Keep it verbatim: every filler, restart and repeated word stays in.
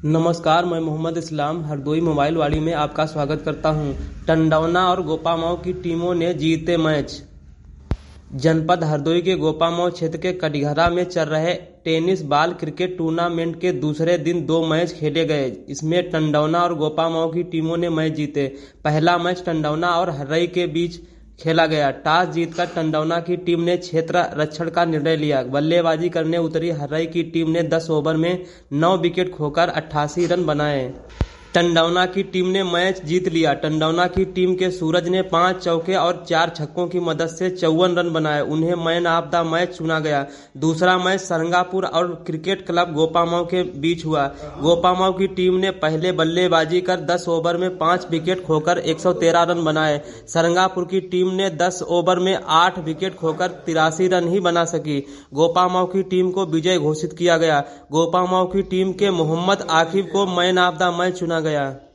नमस्कार, मैं मोहम्मद इस्लाम हरदोई मोबाइल वाड़ी में आपका स्वागत करता हूं। टंडौना और गोपामाऊ की टीमों ने जीते मैच। जनपद हरदोई के गोपामाऊ क्षेत्र के कटघरा में चल रहे टेनिस बॉल क्रिकेट टूर्नामेंट के दूसरे दिन दो मैच खेले गए। इसमें टंडौना और गोपामाऊ की टीमों ने मैच जीते। पहला मैच टंडौना और हर्रई के बीच खेला गया। टॉस जीतकर टंडौना की टीम ने क्षेत्र रक्षण का निर्णय लिया। बल्लेबाजी करने उतरी हर्रई की टीम ने दस ओवर में नौ विकेट खोकर अट्ठासी रन बनाए। टंडौना की टीम ने मैच जीत लिया। टंडौना की टीम के सूरज ने पांच चौके और चार छक्कों की मदद से चौवन रन बनाए। उन्हें मैन ऑफ द मैच चुना गया। दूसरा मैच सरंगापुर और क्रिकेट क्लब गोपामाऊ के बीच हुआ। गोपामाऊ की टीम ने पहले बल्लेबाजी कर दस ओवर में पांच विकेट खोकर एक सौ तेरह रन बनाए। सरंगापुर की टीम ने दस ओवर में आठ विकेट खोकर तिरासी रन ही बना सकी। गोपामाऊ की टीम को विजय घोषित किया गया। गोपामाऊ की टीम के मोहम्मद आकिब को मैन ऑफ द मैच चुना गया।